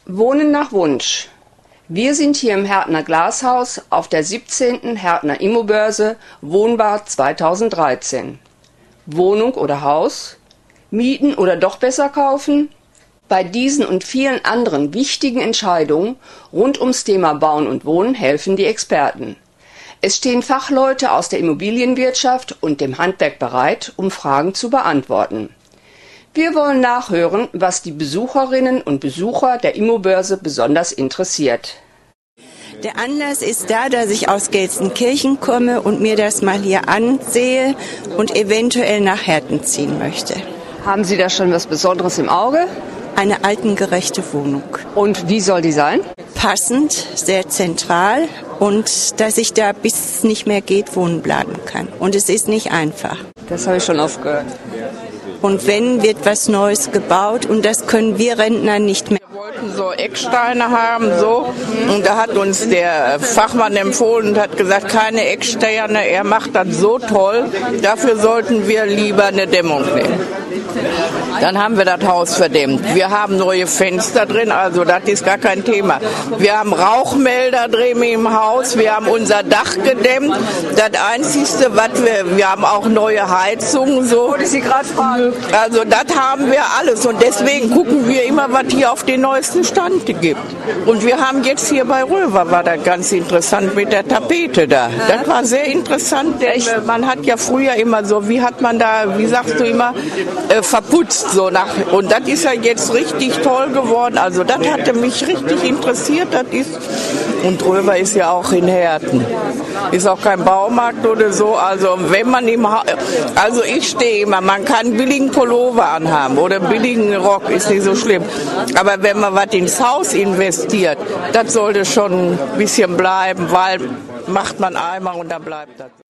Wohnen nach Wunsch. Wir sind hier im Härtner Glashaus auf der 17. Härtner Immobörse Wohnbar 2013. Wohnung oder Haus? Mieten oder doch besser kaufen? Bei diesen und vielen anderen wichtigen Entscheidungen rund ums Thema Bauen und Wohnen helfen die Experten. Es stehen Fachleute aus der Immobilienwirtschaft und dem Handwerk bereit, um Fragen zu beantworten. Wir wollen nachhören, was die Besucherinnen und Besucher der Immobörse besonders interessiert. Der Anlass ist da, dass ich aus Gelsenkirchen komme und mir das mal hier ansehe und eventuell nach Herten ziehen möchte. Haben Sie da schon was Besonderes im Auge? Eine altengerechte Wohnung. Und wie soll die sein? Passend, sehr zentral und dass ich da bis es nicht mehr geht wohnen bleiben kann. Und es ist nicht einfach. Das habe ich schon oft gehört. Und wenn, wird was Neues gebaut und das können wir Rentner nicht mehr. Wir wollten so Ecksteine haben, so. Und da hat uns der Fachmann empfohlen und hat gesagt, keine Ecksteine, er macht das so toll. Dafür sollten wir lieber eine Dämmung nehmen. Dann haben wir das Haus verdämmt. Wir haben neue Fenster drin, also das ist gar kein Thema. Wir haben Rauchmelder drin im Haus, wir haben unser Dach gedämmt. Das Einzige, was wir haben auch neue Heizungen. So. Wollte ich Sie gerade fragen. Also das haben wir alles und deswegen gucken wir immer, was hier auf den neuesten Stand gibt. Und wir haben jetzt hier bei Röver, war das ganz interessant mit der Tapete da. Das war sehr interessant, denn man hat ja früher immer so, wie hat man da, wie sagst du immer, verputzt so nach. Und das ist ja jetzt richtig toll geworden. Also das hatte mich richtig interessiert. Das ist, und Röver ist ja auch in Herten. Ist auch kein Baumarkt oder so. Also wenn man also ich stehe immer, man kann billigen Pullover anhaben oder billigen Rock, ist nicht so schlimm. Aber wenn man was ins Haus investiert, das sollte schon ein bisschen bleiben, weil macht man einmal und dann bleibt das.